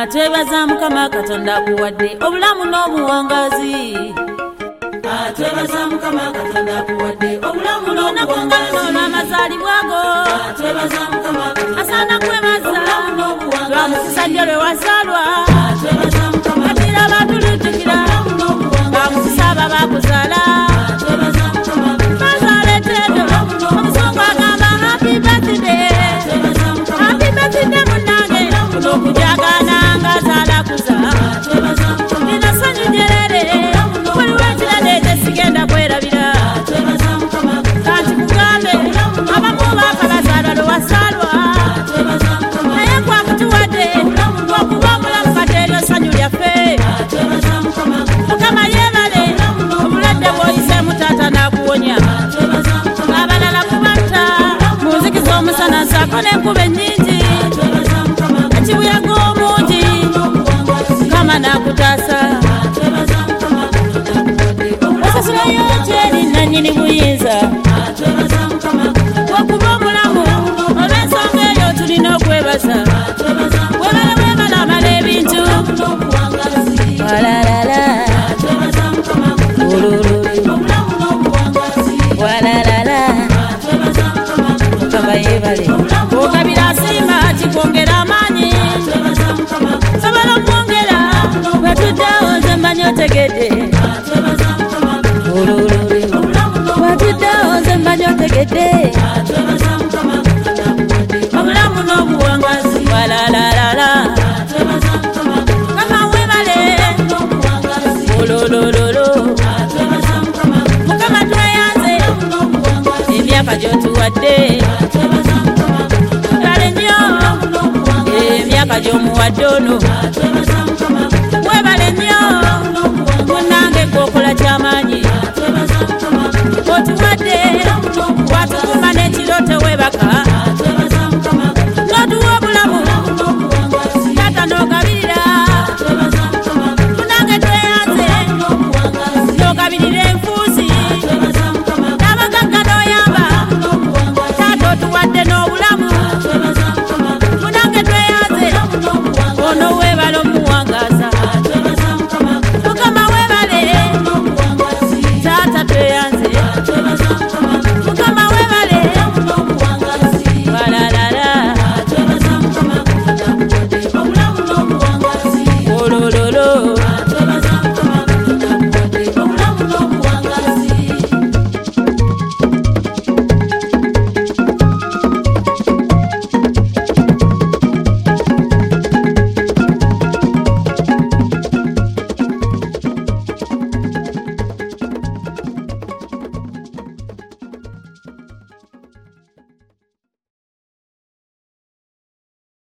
Twebaza Mukama Katonda kuwadde obulamu n'obuwangazi. Twebaza Mukama Katonda kuwadde obulamu n'obuwangazi. Olw'amazaalibwa go Twebaza Mukama Katonda asaana kwebaza lwa musajja lwe wasaalwa. Twebaza Mukama Katonda batulutukira bamusisa aba bakuzaala. Twebaza Mukama Bazaala ettendo omusungu agamba happy birthday. Happy birthday munnange okujagana nga azaala kuza. Twebaza Mukama Nina ssanyu jerere waliwo ekiraleete sigenda kwerabira. Twebaza Mukama Kanti kugambe abamu baaka bazaalwa lwe wasaalwa. Twebaza Mukama Naye gwakutuwadde okuba omulamu kati eryo ssanyu lyaffe. Twebaza Mukama Mukama yeebale obulwadde bw'oyiseemu taata n'akuwonya. Twebaza Mukama Abalala kubatta mu nzikiza omusana nsaako n'enkuba ennyingi. Twebaza Mukama Ekibuyaga omungi Mukama n'akutaasa. Twebaza Mukama Katonda kuwadde Osasulayo kyeri nannyini buyinza. Twebaza Mukama Okuba omulamu olw'ensonga eyo tulina okwebaza. Twebaza Weebale weebale amala ebintu. n'obuwangazi. Walalala Twebaza Mukama ululu obulamu n'obuwangazi. walalala Twebaza Mukama Mukama yeebale. Okabira asiima kikwongera amaanyi. Twebaza Mukama Sobola okwongera watuddewo nze mmanyi otegedde. Twebaza Mukama Ululu watuddewo nze mmanyi otegedde. Twebaza Mukama Katonda kuwadde Obulamu n'obuwangazi walalalala. Twebaza Mukama Mukama weebale n'obuwangazi. ulululu. Twebaza Mukama Mukama tweyanze n'obuwangazi. emyaka gy'otuwadde. Twebaza Mukama Kale nnyo n'obuwangazi. emyaka gy'omuwadde ono. Twebaza Mukama